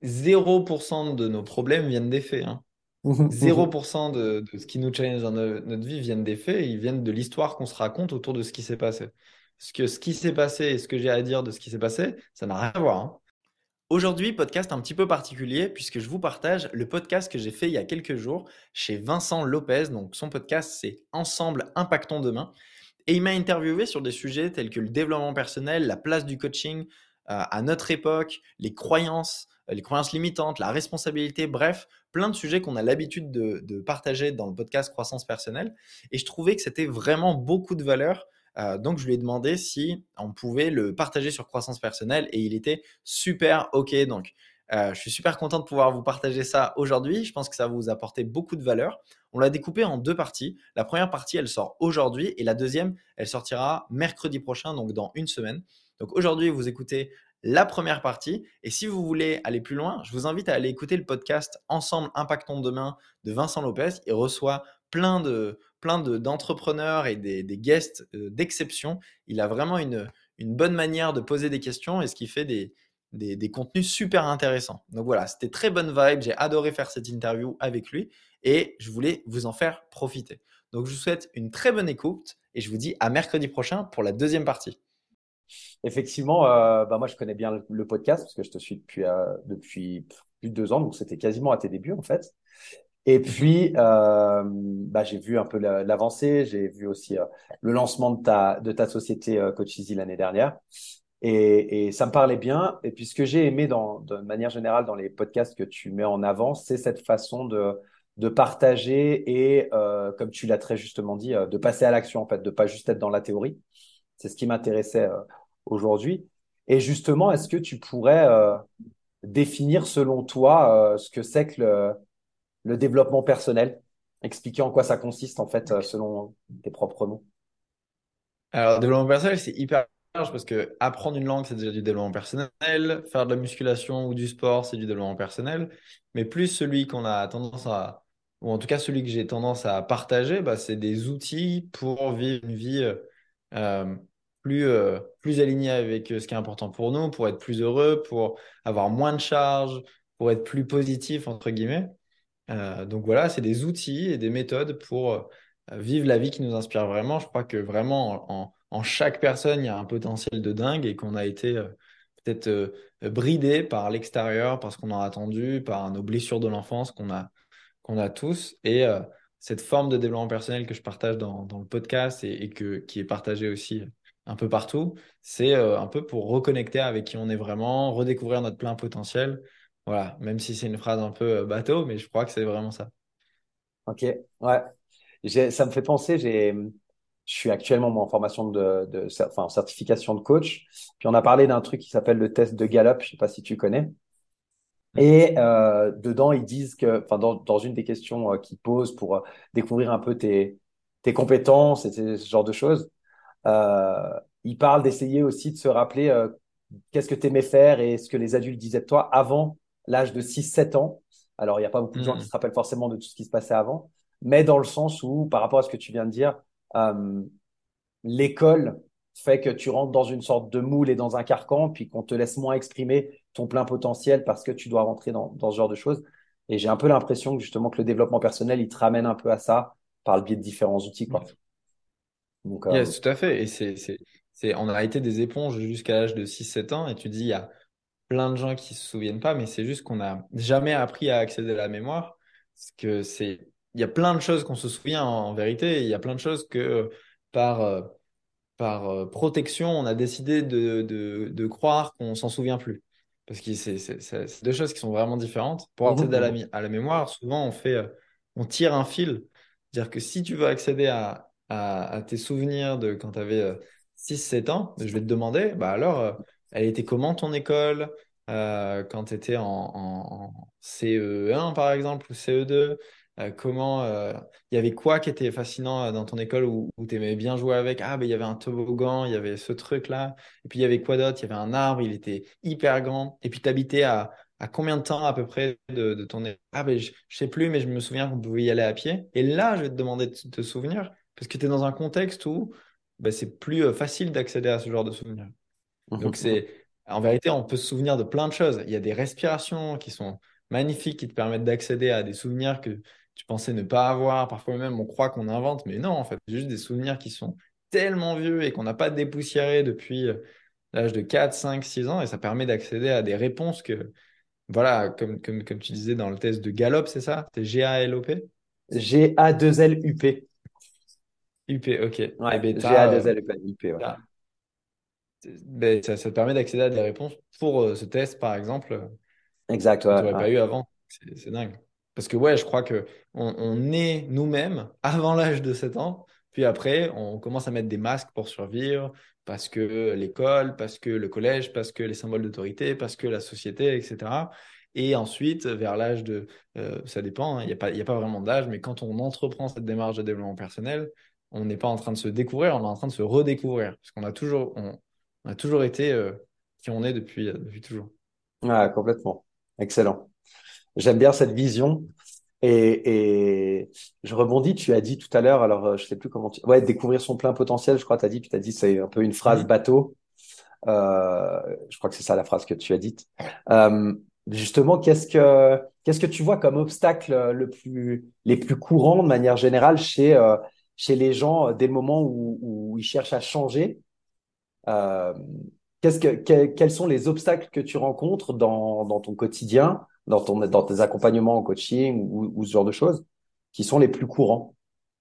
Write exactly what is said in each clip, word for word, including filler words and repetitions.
zéro pour cent de nos problèmes viennent des faits, hein. Mhm, zéro mhm. pour cent de, de ce qui nous challenge dans no- notre vie viennent des faits, et ils viennent de l'histoire qu'on se raconte autour de ce qui s'est passé. Parce que ce qui s'est passé et ce que j'ai à dire de ce qui s'est passé, ça n'a rien à voir, hein. Aujourd'hui, podcast un petit peu particulier puisque je vous partage le podcast que j'ai fait il y a quelques jours chez Vincent Lopez. Donc son podcast, c'est Ensemble Impactons Demain. Et il m'a interviewé sur des sujets tels que le développement personnel, la place du coaching euh, à notre époque, les croyances, euh, les croyances limitantes, la responsabilité, bref, plein de sujets qu'on a l'habitude de, de partager dans le podcast Croissance personnelle. Et je trouvais que c'était vraiment beaucoup de valeur. Euh, donc je lui ai demandé si on pouvait le partager sur Croissance personnelle et il était super OK. Donc euh, je suis super content de pouvoir vous partager ça aujourd'hui. Je pense que ça va vous apporter beaucoup de valeur. On l'a découpé en deux parties. La première partie, elle sort aujourd'hui et la deuxième, elle sortira mercredi prochain, donc dans une semaine. Donc aujourd'hui, vous écoutez la première partie. Et si vous voulez aller plus loin, je vous invite à aller écouter le podcast Ensemble Impactons Demain de Vincent Lopez. Il reçoit plein de plein de, d'entrepreneurs et des, des guests euh, d'exception. Il a vraiment une, une bonne manière de poser des questions et ce qui fait des, des, des contenus super intéressants. Donc voilà, c'était très bonne vibe. J'ai adoré faire cette interview avec lui et je voulais vous en faire profiter. Donc je vous souhaite une très bonne écoute et je vous dis à mercredi prochain pour la deuxième partie. Effectivement, euh, bah moi je connais bien le, le podcast parce que je te suis depuis euh, depuis plus de deux ans, donc c'était quasiment à tes débuts en fait. Et Mhm. puis euh, bah j'ai vu un peu la- l'avancée, j'ai vu aussi euh, le lancement de ta de ta société euh, Coach Easy l'année dernière, et, et ça me parlait bien. Et puis ce que j'ai aimé dans de manière générale dans les podcasts que tu mets en avant, c'est cette façon de de partager et euh, comme tu l'as très justement dit, euh, de passer à l'action en fait, de pas juste être dans la théorie. C'est ce qui m'intéressait euh, aujourd'hui. Et justement, est-ce que tu pourrais euh, définir selon toi euh, ce que c'est que le, le développement personnel? Expliquer en quoi ça consiste en fait euh, Ok. selon tes propres mots. Alors, développement personnel, c'est hyper large parce que apprendre une langue, c'est déjà du développement personnel. Faire de la musculation ou du sport, c'est du développement personnel. Mais plus celui qu'on a tendance à, ou en tout cas celui que j'ai tendance à partager, bah, c'est des outils pour vivre une vie euh, euh, plus, euh, plus alignée avec euh, ce qui est important pour nous, pour être plus heureux, pour avoir moins de charges, pour être plus positif, entre guillemets. Euh, donc voilà, c'est des outils et des méthodes pour euh, vivre la vie qui nous inspire vraiment. Je crois que vraiment en, en chaque personne, il y a un potentiel de dingue et qu'on a été euh, peut-être euh, bridé par l'extérieur, par ce qu'on a attendu, par nos blessures de l'enfance qu'on a, qu'on a tous. Et euh, cette forme de développement personnel que je partage dans, dans le podcast et, et que, qui est partagée aussi un peu partout, c'est euh, un peu pour reconnecter avec qui on est vraiment, redécouvrir notre plein potentiel. Voilà, même si c'est une phrase un peu euh, bateau, mais je crois que c'est vraiment ça. Ok, ouais. J'ai, ça me fait penser, j'ai, je suis actuellement moi, en formation de, de, enfin, en certification de coach. Puis on a parlé d'un truc qui s'appelle le test de Gallup. Je sais pas si tu connais. Et euh, dedans, ils disent que, enfin, dans, dans une des questions euh, qu'ils posent pour euh, découvrir un peu tes, tes compétences et ce ce genre de choses, euh, ils parlent d'essayer aussi de se rappeler euh, qu'est-ce que tu aimais faire et ce que les adultes disaient de toi avant l'âge de six sept ans. Alors, il n'y a pas beaucoup de gens qui Hmm. se rappellent forcément de tout ce qui se passait avant, mais dans le sens où, par rapport à ce que tu viens de dire, euh, l'école fait que tu rentres dans une sorte de moule et dans un carcan, puis qu'on te laisse moins exprimer ton plein potentiel parce que tu dois rentrer dans, dans ce genre de choses. Et j'ai un peu l'impression que justement que le développement personnel, il te ramène un peu à ça par le biais de différents outils, quoi. Yes. Donc, euh, Yes, tout à fait. Et c'est, c'est, c'est, on a été des éponges jusqu'à l'âge de six sept ans. Et tu dis, il y a plein de gens qui se souviennent pas, mais c'est juste qu'on n'a jamais appris à accéder à la mémoire. Parce que c'est, il y a plein de choses qu'on se souvient en, en vérité. Et il y a plein de choses que euh, par, euh, par euh, protection, on a décidé de, de, de croire qu'on s'en souvient plus. Parce que c'est c'est- c'est- c'est deux choses qui sont vraiment différentes. Pour mhm, accéder à la, mhm. mi- à la mémoire, souvent on fait, euh, on tire un fil. C'est-à-dire que si tu veux accéder à, à, à tes souvenirs de quand tu avais six sept ans, je vais te demander, bah alors, euh, elle était comment ton école euh, quand tu étais en, en, en C E un par exemple ou C E deux? Euh, comment, euh, il y avait quoi qui était fascinant euh, dans ton école où, où tu aimais bien jouer avec? Ah, ben, il y avait un toboggan, il y avait ce truc-là. Et puis, il y avait quoi d'autre? Il y avait un arbre, il était hyper grand. Et puis, tu habitais à, à combien de temps à peu près de, de ton école? Ah, ben, je, je sais plus, mais je me souviens qu'on pouvait y aller à pied. Et là, je vais te demander de te souvenir parce que tu es dans un contexte où ben, c'est plus euh, facile d'accéder à ce genre de souvenirs. Mhm, Donc, mhm. c'est En vérité, on peut se souvenir de plein de choses. Il y a des respirations qui sont magnifiques, qui te permettent d'accéder à des souvenirs que tu pensais ne pas avoir. Parfois même, on croit qu'on invente, mais non, en fait, c'est juste des souvenirs qui sont tellement vieux et qu'on n'a pas dépoussiérés depuis euh, l'âge de quatre, cinq, six ans. Et ça permet d'accéder à des réponses que, voilà, comme, comme, comme tu disais dans le test de Gallup, c'est ça? C'est G A L O P? G A deux L U P. U P, ok. Eh Ouais, bien, t'as, euh, G A deux L U P, ouais. t'as- ben, ça, ça te permet d'accéder à des réponses pour euh, ce test, par exemple, euh, Exact, que tu ouais, n'aurais ouais. pas eu avant. C'est c'est dingue. Parce que ouais, je crois que on, on est nous-mêmes avant l'âge de sept ans, puis après, on commence à mettre des masques pour survivre, parce que l'école, parce que le collège, parce que les symboles d'autorité, parce que la société, et cetera. Et ensuite, vers l'âge de... euh, ça dépend, hein, il n'y a pas, il y a pas vraiment d'âge, mais quand on entreprend cette démarche de développement personnel, on n'est pas en train de se découvrir, on est en train de se redécouvrir. Parce qu'on a toujours, on, on a toujours été euh, qui on est depuis, euh, depuis toujours. Ouais, complètement. Excellent. J'aime bien cette vision. Et, et je rebondis, tu as dit tout à l'heure, alors euh, je sais plus comment tu... Ouais, découvrir son plein potentiel, je crois, tu as dit, tu t'as dit, c'est un peu une phrase Mhm. bateau. Euh, je crois que c'est ça la phrase que tu as dite. Euh, justement, qu'est-ce que, qu'est-ce que tu vois comme obstacle euh, le plus, les plus courants de manière générale chez, euh, chez les gens euh, dès le moment où, où ils cherchent à changer? Euh, qu'est-ce que, que- quels sont les obstacles que tu rencontres dans, dans ton quotidien, dans ton, dans tes accompagnements en coaching ou, ou ce genre de choses, qui sont les plus courants?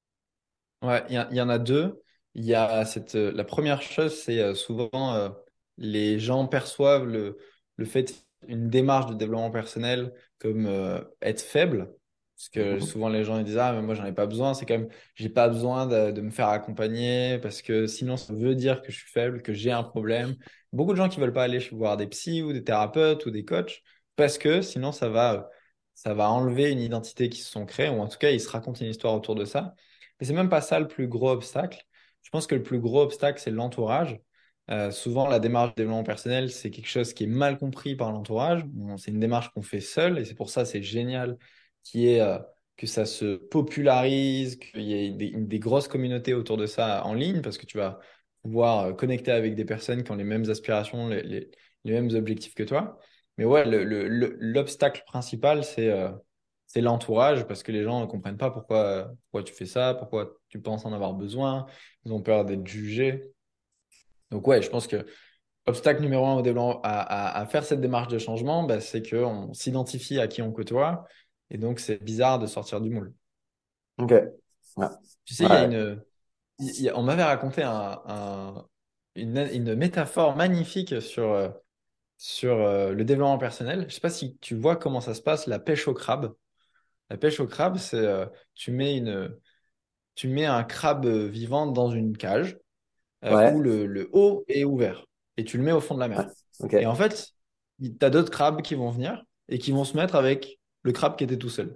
Ouais, il y, a- il y en a deux. Il y a cette, euh, la première chose, c'est euh, souvent euh, les gens perçoivent le, le fait une démarche de développement personnel comme euh, être faible. Parce que Mhm. souvent les gens ils disent ah mais moi j'en ai pas besoin. C'est comme j'ai pas besoin de, de me faire accompagner parce que sinon ça veut dire que je suis faible, que j'ai un problème. Beaucoup de gens qui veulent pas aller voir des psys ou des thérapeutes ou des coachs parce que sinon ça va ça va enlever une identité qu'ils se sont créés ou en tout cas ils se racontent une histoire autour de ça. Mais c'est même pas ça le plus gros obstacle. Je pense que le plus gros obstacle, c'est l'entourage. Euh, souvent, la démarche de développement personnel, c'est quelque chose qui est mal compris par l'entourage. Bon, c'est une démarche qu'on fait seul et c'est pour ça c'est génial qui est, euh, que ça se popularise, qu'il y ait des, une- des grosses communautés autour de ça en ligne parce que tu vas pouvoir euh, connecter avec des personnes qui ont les mêmes aspirations, les, les- les mêmes objectifs que toi. Mais ouais, le- le- le- l'obstacle principal, c'est euh, c'est l'entourage parce que les gens ne comprennent pas pourquoi, pourquoi tu fais ça, pourquoi tu penses en avoir besoin. Ils ont peur d'être jugés. Donc ouais, je pense que obstacle numéro un au développement, à, à- à faire cette démarche de changement, bah, c'est qu'on s'identifie à qui on côtoie. Et donc c'est bizarre de sortir du moule. Ok. Ouais. Tu sais, il y a Ouais. une, il y a- on m'avait raconté un, un- une, une métaphore magnifique sur, euh, sur euh, le développement personnel. Je ne sais pas si tu vois comment ça se passe, la pêche au crabe. La pêche au crabe, c'est euh, tu mets une, tu mets un crabe vivant dans une cage euh, où Ouais. le, le haut est ouvert et tu le mets au fond de la Ouais. mer. Ok. Et en fait, tu as d'autres crabes qui vont venir et qui vont se mettre avec le crabe qui était tout seul.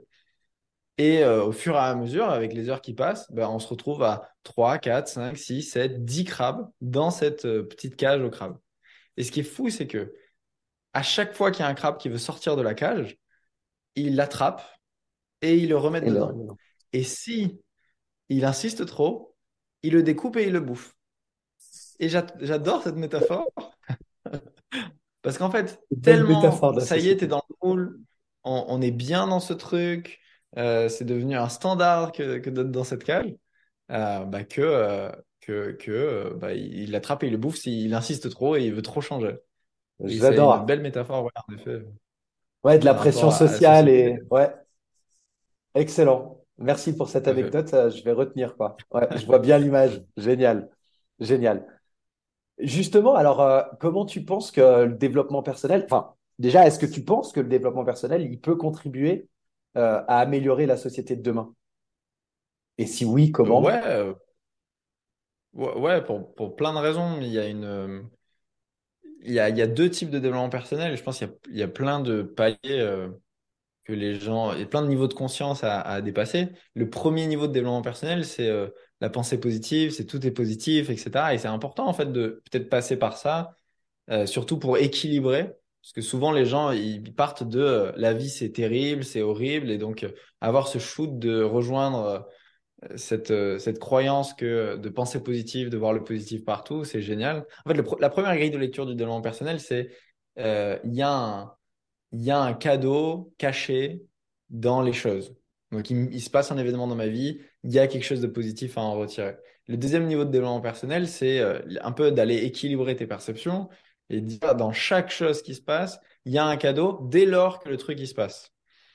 Et euh, au fur et à mesure, avec les heures qui passent, ben, on se retrouve à trois, quatre, cinq, six, sept, dix crabes dans cette euh, petite cage au crabe. Et ce qui est fou, c'est que à chaque fois qu'il y a un crabe qui veut sortir de la cage, il l'attrape et il le remet Et le- dedans. Et si il insiste trop, il le découpe et il le bouffe. Et j'a- j'adore cette métaphore parce qu'en fait, Belle métaphore tellement, de la ça y est, t'es société. dans le moule, on, on est bien dans ce truc, euh, c'est devenu un standard que, que d'être dans cette cage, euh, bah, que, euh, que, que euh, bah, il il l'attrape et il le bouffe s'il insiste trop et il veut trop changer. Et c'est une J'adore. belle métaphore, ouais, en effet, Ouais, de la par rapport pression à, à la sociale société. et ouais, excellent. Merci pour cette Tout à fait. anecdote. euh, Je vais retenir quoi. Ouais, je vois bien l'image. Génial. Génial. Justement, alors, euh, comment tu penses que le développement personnel, enfin, déjà, est-ce que tu penses que le développement personnel, il peut contribuer euh, à améliorer la société de demain? Et si oui, Euh, ouais, comment? euh, ouais, ouais, pour, pour plein de raisons, il y a une, euh, il y a, il y a deux types de développement personnel et je pense qu'il y a, il y a plein de paliers. euh, que les gens, il y a plein de niveaux de conscience à, à dépasser. Le premier niveau de développement personnel, c'est euh, la pensée positive, c'est tout est positif, et cetera. Et c'est important en fait de peut-être passer par ça, euh, surtout pour équilibrer, parce que souvent les gens ils partent de euh, la vie c'est terrible, c'est horrible, et donc euh, avoir ce shoot de rejoindre euh, cette, euh, cette croyance que de penser positif, de voir le positif partout, c'est génial. En fait, le pro- la première grille de lecture du développement personnel, c'est euh, il y a un, il y a un cadeau caché dans les choses. Donc, il, il se passe un événement dans ma vie, il y a quelque chose de positif à en retirer. Le deuxième niveau de développement personnel, c'est euh, un peu d'aller équilibrer tes perceptions et dire dans chaque chose qui se passe, il y a un cadeau dès lors que le truc il se passe.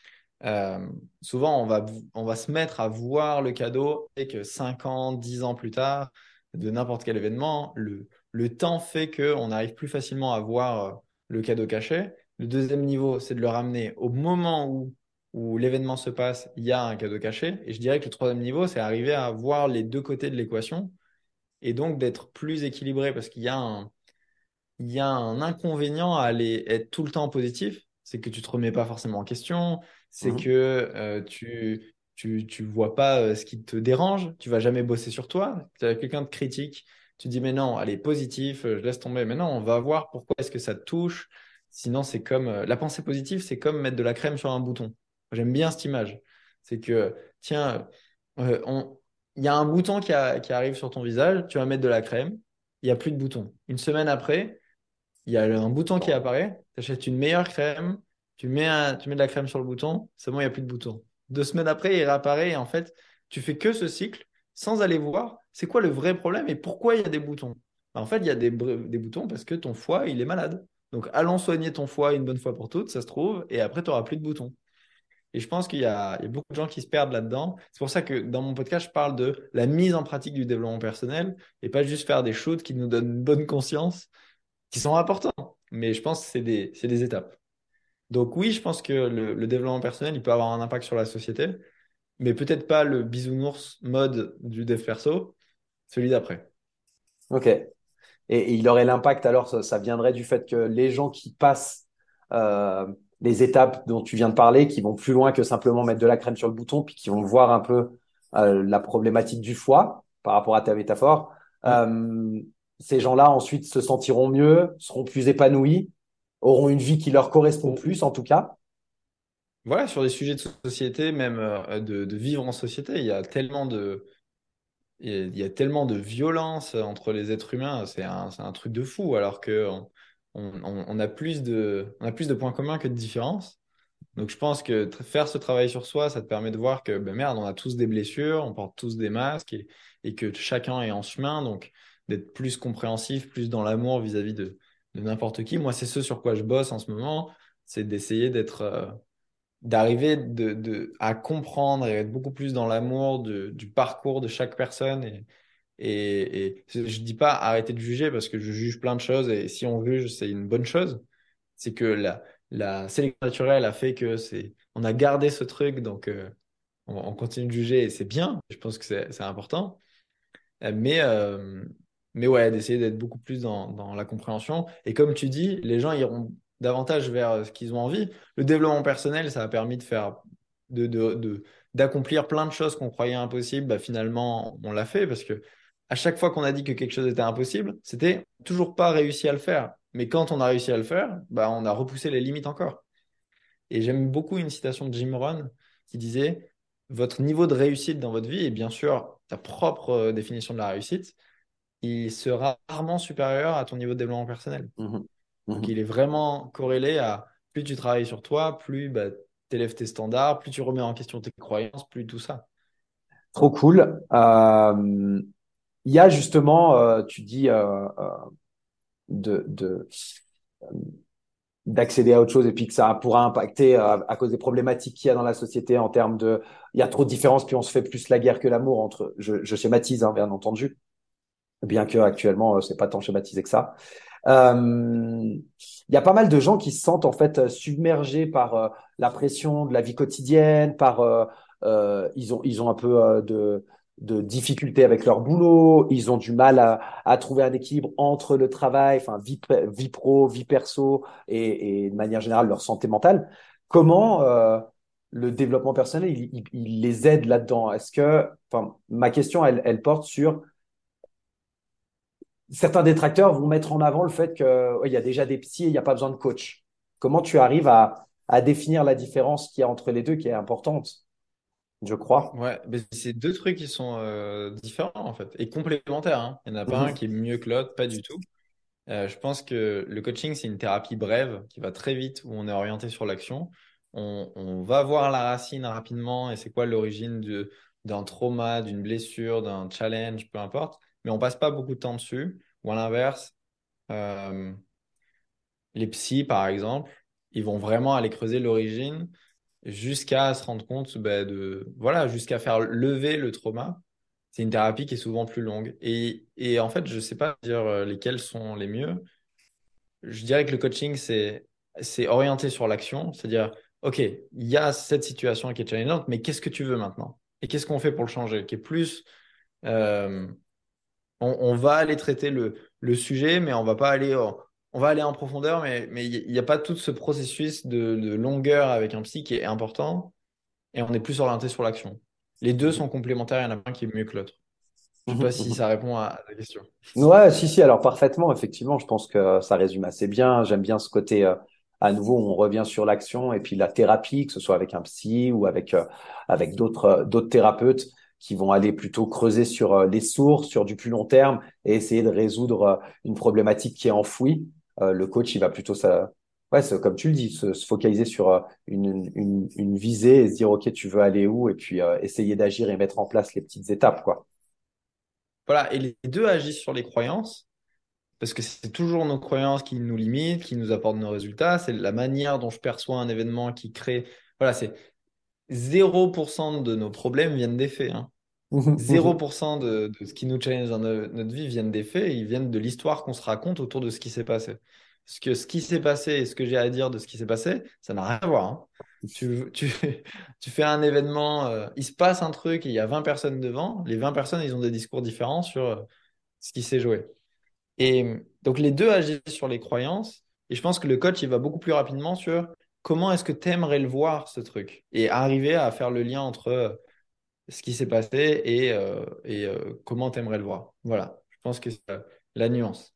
Euh, Souvent, on va, on va se mettre à voir le cadeau et que cinq ans, dix ans plus tard, de n'importe quel événement, le, le temps fait qu'on arrive plus facilement à voir euh, le cadeau caché. Le deuxième niveau, c'est de le ramener au moment où, où l'événement se passe, il y a un cadeau caché. Et je dirais que le troisième niveau, c'est arriver à voir les deux côtés de l'équation et donc d'être plus équilibré parce qu'il y a un, il y a un inconvénient à aller être tout le temps positif, c'est que tu te remets pas forcément en question, c'est que Mhm. euh, tu, tu, tu vois pas euh, ce qui te dérange, tu vas jamais bosser sur toi. Tu as quelqu'un de critique, tu dis mais non, allez, positif, euh, je laisse tomber. Mais non, on va voir pourquoi est-ce que ça te touche. Sinon, c'est comme euh, la pensée positive, c'est comme mettre de la crème sur un bouton. J'aime bien cette image. C'est que, tiens, euh, on, il y a un bouton qui, a- qui arrive sur ton visage, tu vas mettre de la crème, il n'y a plus de bouton. Une semaine après, il y a un bouton qui apparaît, tu achètes une meilleure crème, tu mets, un- tu mets de la crème sur le bouton, c'est bon, il n'y a plus de bouton. Deux semaines après, il réapparaît et en fait, tu fais que ce cycle sans aller voir c'est quoi le vrai problème et pourquoi il y a des boutons. Bah, en fait, il y a des, br- des boutons parce que ton foie, il est malade. Donc, allons soigner ton foie une bonne fois pour toutes, ça se trouve, et après, tu n'auras plus de boutons. Et je pense qu'il y a, il y a beaucoup de gens qui se perdent là-dedans. C'est pour ça que dans mon podcast, je parle de la mise en pratique du développement personnel et pas juste faire des shoots qui nous donnent une bonne conscience qui sont importants, mais je pense que c'est des, c'est des étapes. Donc oui, je pense que le, le développement personnel, il peut avoir un impact sur la société, mais peut-être pas le bisounours mode du dev perso, celui d'après. Ok. Et, et il aurait l'impact, alors ça, ça viendrait du fait que les gens qui passent euh, les étapes dont tu viens de parler, qui vont plus loin que simplement mettre de la crème sur le bouton, puis qui vont voir un peu euh, la problématique du foie par rapport à ta métaphore, Ouais. euh, ces gens-là ensuite se sentiront mieux, seront plus épanouis, auront une vie qui leur correspond Ou- plus en tout cas. Voilà, sur des sujets de société, même euh, de, de vivre en société, il y a tellement de, il y a, il y a tellement de violence entre les êtres humains, c'est un, c'est un truc de fou, alors que on, on, on a plus de, on a plus de points communs que de différences. Donc, je pense que tr- faire ce travail sur soi, ça te permet de voir que, ben merde, on a tous des blessures, on porte tous des masques et, et que chacun est en chemin. Donc, d'être plus compréhensif, plus dans l'amour vis-à-vis de, de n'importe qui. Moi, c'est ce sur quoi je bosse en ce moment, c'est d'essayer d'être, euh, d'arriver de, de, à comprendre et être beaucoup plus dans l'amour de- du parcours de chaque personne. Et, et, et je dis pas arrêter de juger parce que je juge plein de choses et si on juge, c'est une bonne chose. C'est que la, la sélection naturelle a fait que c'est, on a gardé ce truc, donc euh, on, on continue de juger et c'est bien. Je pense que c'est c'est important. Euh, Mais, euh, mais ouais, d'essayer d'être beaucoup plus dans, dans la compréhension. Et comme tu dis, les gens iront davantage vers euh, ce qu'ils ont envie. Le développement personnel, ça a permis de faire, de, de, de- d'accomplir plein de choses qu'on croyait impossibles. Bah, finalement, on l'a fait parce que à chaque fois qu'on a dit que quelque chose était impossible, c'était toujours pas réussi à le faire. Mais quand on a réussi à le faire, bah, on a repoussé les limites encore. Et j'aime beaucoup une citation de Jim Rohn qui disait, votre niveau de réussite dans votre vie, et bien sûr ta propre euh, définition de la réussite, il sera rarement supérieur à ton niveau de développement personnel. Mhm. Donc il Mhm. est vraiment corrélé à plus tu travailles sur toi, plus bah, tu élèves tes standards, plus tu remets en question tes croyances, plus tout ça. Trop cool. Euh, il y a justement, euh, tu dis, euh, euh, de, de, d'accéder à autre chose et puis que ça pourra impacter euh, à cause des problématiques qu'il y a dans la société en termes de, il y a trop de différences puis on se fait plus la guerre que l'amour entre, je, je schématise hein, bien entendu, bien que actuellement euh, c'est pas tant schématisé que ça. Euh, il y a pas mal de gens qui se sentent en fait submergés par euh, la pression de la vie quotidienne, par euh, euh, ils ont ils ont un peu euh, de de difficultés avec leur boulot, ils ont du mal à, à trouver un équilibre entre le travail, enfin vie vie pro, vie perso et, et de manière générale leur santé mentale. Comment euh, le développement personnel il, il, il les aide là-dedans? Est-ce que, enfin, ma question elle, elle porte sur certains détracteurs vont mettre en avant le fait qu'il ouais, y a déjà des psys et il n'y a pas besoin de coach. Comment tu arrives à, à définir la différence qu'il y a entre les deux qui est importante, je crois. Ouais, mais c'est deux trucs qui sont euh, différents en fait et complémentaires, hein. Il n'y en a pas un Mhm, qui est mieux que l'autre, pas du tout. Euh, je pense que le coaching, c'est une thérapie brève qui va très vite, où on est orienté sur l'action. On, on va voir la racine rapidement et c'est quoi l'origine de, d'un trauma, d'une blessure, d'un challenge, peu importe. Mais on passe pas beaucoup de temps dessus. Ou à l'inverse, euh, les psys, par exemple, ils vont vraiment aller creuser l'origine jusqu'à se rendre compte ben, de, voilà, jusqu'à faire lever le trauma. C'est une thérapie qui est souvent plus longue. Et, et en fait, je sais pas dire euh, lesquels sont les mieux. Je dirais que le coaching, c'est, c'est orienté sur l'action. C'est-à-dire, OK, il y a cette situation qui est challengeante, mais qu'est-ce que tu veux maintenant? Et qu'est-ce qu'on fait pour le changer? Qui est plus, euh, on, on va aller traiter le, le sujet, mais on va pas aller, en- on va aller en profondeur, mais mais il n'y a pas tout ce processus de, de longueur avec un psy qui est important, et on est plus orienté sur l'action. Les deux sont complémentaires, il y en a un qui est mieux que l'autre. Je sais pas Mhm, si mhm. ça répond à, à ta question. Ouais, si, si, alors parfaitement, effectivement, je pense que ça résume assez bien. J'aime bien ce côté, euh, à nouveau, où on revient sur l'action et puis la thérapie, que ce soit avec un psy ou avec, euh, avec d'autres, euh, d'autres thérapeutes qui vont aller plutôt creuser sur euh, les sources, sur du plus long terme et essayer de résoudre euh, une problématique qui est enfouie. Euh, le coach, il va plutôt, ça, ouais, c'est comme tu le dis, se, se focaliser sur euh, une, une, une visée et se dire, OK, tu veux aller où? Et puis euh, essayer d'agir et mettre en place les petites étapes, quoi. Voilà, et les deux agissent sur les croyances. Parce que c'est toujours nos croyances qui nous limitent, qui nous apportent nos résultats. C'est la manière dont je perçois un événement qui crée. Voilà, c'est zéro pour cent de nos problèmes viennent des faits, hein. zéro pour cent de, de ce qui nous challenge dans no- notre vie viennent des faits. Et ils viennent de l'histoire qu'on se raconte autour de ce qui s'est passé. Parce que ce qui s'est passé et ce que j'ai à dire de ce qui s'est passé, ça n'a rien à voir, hein. Tu, tu, tu fais un événement, euh, il se passe un truc et il y a vingt personnes devant. Les vingt personnes, ils ont des discours différents sur euh, ce qui s'est joué. Et donc les deux agissent sur les croyances. Et je pense que le coach, il va beaucoup plus rapidement sur comment est-ce que tu aimerais le voir, ce truc. Et arriver à faire le lien entre euh, ce qui s'est passé et, euh, et euh, comment tu aimerais le voir. Voilà, je pense que c'est euh, la nuance.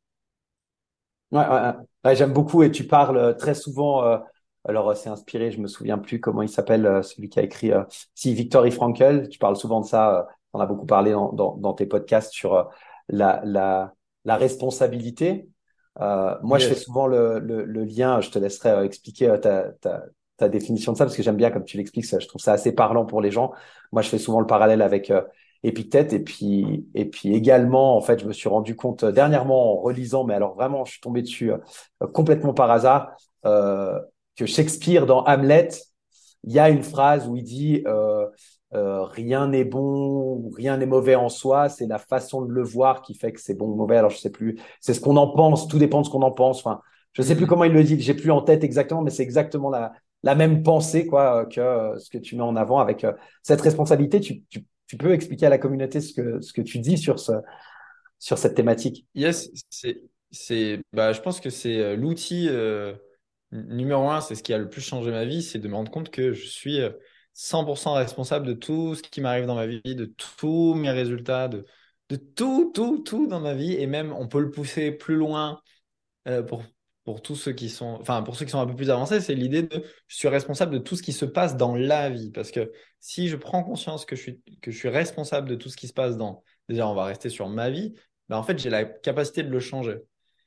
Ouais, ouais, ouais. Ouais, j'aime beaucoup et tu parles euh, très souvent. Euh, alors, euh, c'est inspiré, je me souviens plus comment il s'appelle, euh, celui qui a écrit. Euh, si, Viktor Frankl, tu parles souvent de ça. Euh, on a beaucoup parlé dans, dans, dans tes podcasts sur euh, la, la, la responsabilité. Euh, moi, je fais Yes. souvent le, le, le lien. Je te laisserai euh, expliquer euh, ta, ta, ta définition de ça parce que j'aime bien comme tu l'expliques. Ça, je trouve ça assez parlant pour les gens. Moi, je fais souvent le parallèle avec euh, Épictète. Et puis, et puis également, en fait, je me suis rendu compte euh, dernièrement en relisant, mais alors vraiment, je suis tombé dessus euh, complètement par hasard, euh, que Shakespeare, dans Hamlet, il y a une phrase où il dit euh, euh, rien n'est bon, ou rien n'est mauvais en soi, c'est la façon de le voir qui fait que c'est bon ou mauvais. Alors, je sais plus, c'est ce qu'on en pense, tout dépend de ce qu'on en pense. Enfin, je sais plus Mhm. comment il le dit, j'ai plus en tête exactement, mais c'est exactement la, la même pensée quoi que euh, ce que tu mets en avant avec euh, cette responsabilité. Tu, tu, tu peux expliquer à la communauté ce que, ce que tu dis sur, ce, sur cette thématique. Yes, c'est, c'est, bah, je pense que c'est euh, l'outil euh, n- numéro un, c'est ce qui a le plus changé ma vie, c'est de me rendre compte que je suis euh, cent pour cent responsable de tout ce qui m'arrive dans ma vie, de tous mes résultats, de, de tout, tout, tout dans ma vie. Et même, on peut le pousser plus loin euh, pour, pour tous ceux qui sont, enfin, pour ceux qui sont un peu plus avancés, c'est l'idée de je suis responsable de tout ce qui se passe dans la vie. Parce que si je prends conscience que je suis, que je suis responsable de tout ce qui se passe dans, déjà, on va rester sur ma vie, ben en fait, j'ai la capacité de le changer.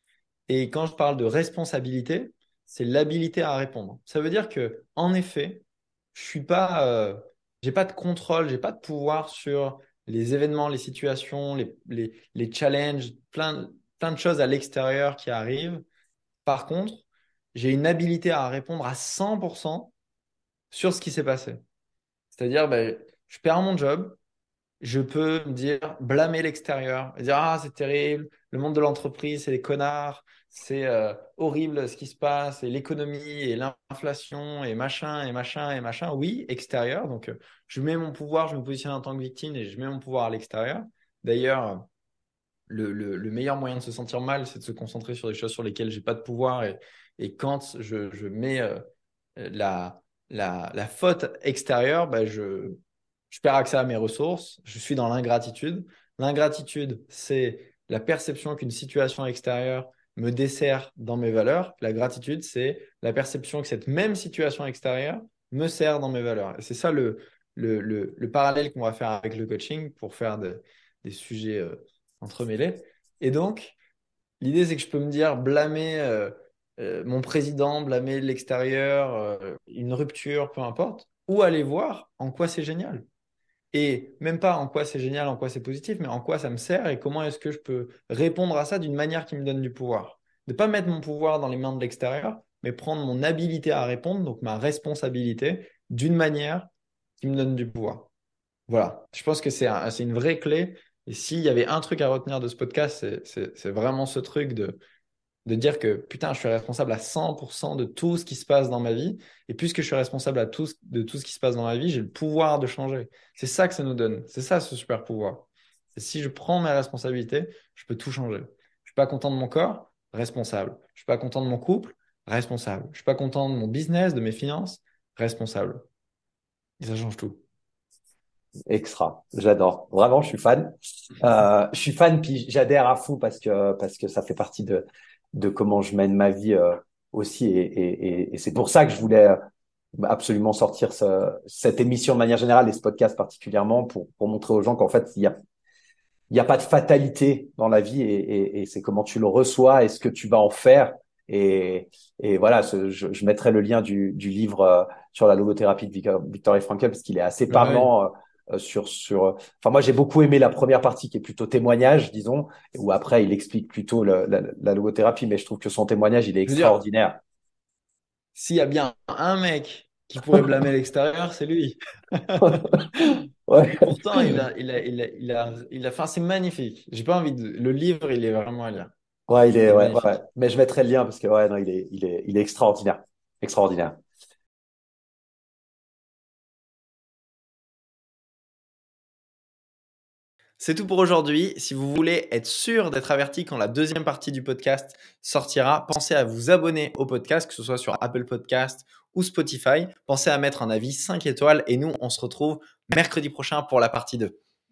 Et quand je parle de responsabilité, c'est l'habilité à répondre. Ça veut dire que, en effet, je suis pas, euh, j'ai pas de contrôle, j'ai pas de pouvoir sur les événements, les situations, les, les, les challenges, plein, plein de choses à l'extérieur qui arrivent. Par contre, j'ai une habilité à répondre à cent pour cent sur ce qui s'est passé. C'est-à-dire, ben, je perds mon job, je peux me dire, blâmer l'extérieur, dire, ah, c'est terrible, le monde de l'entreprise, c'est des connards, c'est euh, horrible ce qui se passe, et l'économie, et l'inflation, et machin, et machin, et machin. Oui, extérieur. Donc, euh, je mets mon pouvoir, je me positionne en tant que victime et je mets mon pouvoir à l'extérieur. D'ailleurs, le, le- le meilleur moyen de se sentir mal, c'est de se concentrer sur des choses sur lesquelles j'ai pas de pouvoir. Et, et quand je, je mets euh, la, la, la faute extérieure, bah, je, je perds accès à mes ressources, je suis dans l'ingratitude. L'ingratitude, c'est la perception qu'une situation extérieure me dessert dans mes valeurs. La gratitude, c'est la perception que cette même situation extérieure me sert dans mes valeurs. Et c'est ça le, le, le, le parallèle qu'on va faire avec le coaching pour faire de- des sujets euh, entremêlés. Et donc, L'idée, c'est que je peux me dire blâmer euh, euh, mon président, blâmer l'extérieur, euh, une rupture, peu importe, ou aller voir en quoi c'est génial. Et même pas en quoi c'est génial, en quoi c'est positif, mais en quoi ça me sert et comment est-ce que je peux répondre à ça d'une manière qui me donne du pouvoir. De pas mettre mon pouvoir dans les mains de l'extérieur, mais prendre mon habilité à répondre, donc ma responsabilité, d'une manière qui me donne du pouvoir. Voilà, je pense que c'est un- c'est une vraie clé. Et s'il y avait un truc à retenir de ce podcast, c'est c'est- c'est vraiment ce truc de de dire que putain, je suis responsable à cent pour cent de tout ce qui se passe dans ma vie. Et puisque je suis responsable à tout, ce- de tout ce qui se passe dans ma vie, j'ai le pouvoir de changer. C'est ça que ça nous donne. C'est ça ce super pouvoir. Et si je prends mes responsabilités, je peux tout changer. Je suis pas content de mon corps, responsable. Je suis pas content de mon couple, responsable. Je suis pas content de mon business, de mes finances, responsable. Et ça change tout. Extra, j'adore. Vraiment, je suis fan. Euh, je suis fan, puis j'adhère à fond parce que parce que ça fait partie de de comment je mène ma vie euh, aussi, et, et, et, et c'est pour ça que je voulais absolument sortir ce, cette émission de manière générale et ce podcast particulièrement pour pour montrer aux gens qu'en fait il y a il y a pas de fatalité dans la vie, et, et, et c'est comment tu le reçois et ce que tu vas en faire. Et, et voilà, ce, je, je mettrai le lien du, du livre euh, sur la logothérapie de Victor- Viktor Frankl parce qu'il est assez Ouais. parlant euh, sur sur. Enfin, moi j'ai beaucoup aimé la première partie qui est plutôt témoignage, disons, où après il explique plutôt le- la, la logothérapie, mais je trouve que son témoignage il est Je veux dire, extraordinaire. s'il y a bien un mec qui pourrait blâmer l'extérieur, c'est lui. Ouais, Et pourtant, il a, il a, il a, il a, il a, enfin, c'est magnifique. J'ai pas envie de. Le livre, il est vraiment à lire. ouais, il est Il est ouais, ouais. magnifique. Mais je mettrai le lien parce que ouais, non, il est il est il est extraordinaire, extraordinaire. C'est tout pour aujourd'hui. Si vous voulez être sûr d'être averti quand la deuxième partie du podcast sortira, pensez à vous abonner au podcast, que ce soit sur Apple Podcast ou Spotify. Pensez à mettre un avis cinq étoiles et nous, on se retrouve mercredi prochain pour la partie deux.